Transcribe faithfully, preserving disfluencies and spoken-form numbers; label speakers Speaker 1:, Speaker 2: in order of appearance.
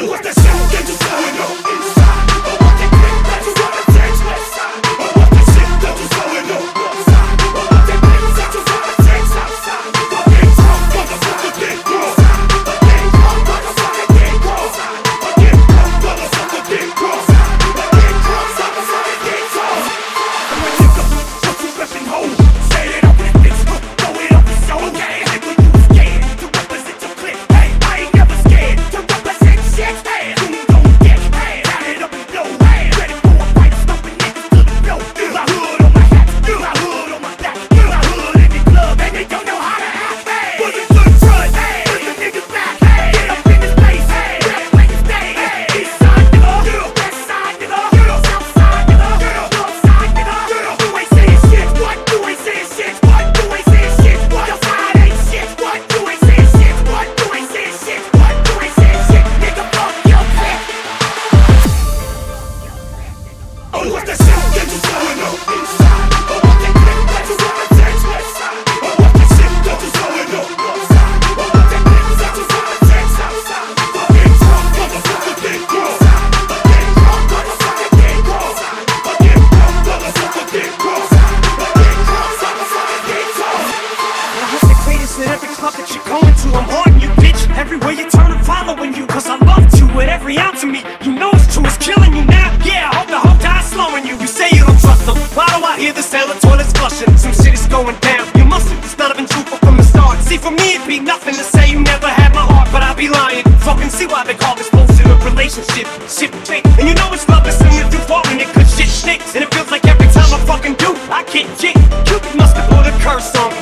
Speaker 1: What the shit that you going on inside? But what the click that you wanna text outside? But what the shit that you going on outside? But what the click that you wanna text outside? But get drunk, motherfucker, get gross. But get drunk, motherfucker, get gross. But get drunk, motherfucker, get gross. But get drunk, motherfucker, get gross. I'm a nigga, what you reppin' ho? Say it up with bitch, throw it up and show. Okay, hey, when you scared to represent your clique. Hey, I ain't never scared to represent shit. Hey, you don't get paid. Turn it up and blow. Hey, ready for a fight, stomping niggas to the flow. My hood on my hat, my hood on my back, my hood in the club, and they don't know how to act. Hey, for the good trust, hey, bring the niggas back. Hey, get up in this place, hey, rap like it's day. Hey, east side nigga, west side nigga, south side nigga, north side nigga. You ain't saying shit, what? You ain't saying shit, what? You ain't saying shit, what? Your side ain't shit, what? You ain't saying shit, what? You ain't saying shit, what? You ain't saying shit, nigga, fuck your clique. Oh, what the shit that you going on inside? But what the click that you wanna text outside? But what the shit that you going on outside? But what the click that you wanna text outside? But get drunk, motherfucker, get gross. But get drunk, motherfucker, get gross. But get drunk, motherfucker, get gross. But get drunk, motherfucker, get gross.
Speaker 2: I hope the greatest at every club that you're going to. I'm haunting you, bitch. Everywhere you turn, I'm following you. Cause I loved you with every ounce of me. You know it's true, it's killing you now. Yeah, I hope the whole dies slowing you. You say you don't trust them. Why do I hear the sound of toilets flushing? Some shit is going down. You must have just not been truthful from the start. See, for me, it'd be nothing to say you never had my heart, but I'd be lying. Fucking see why they call this bullshit a relationship. Shit fake. And you know it's love as soon as you fall in it, cause shit sticks. And it feels like every time I fucking do, I get jicked. Cupid must have put a curse on me.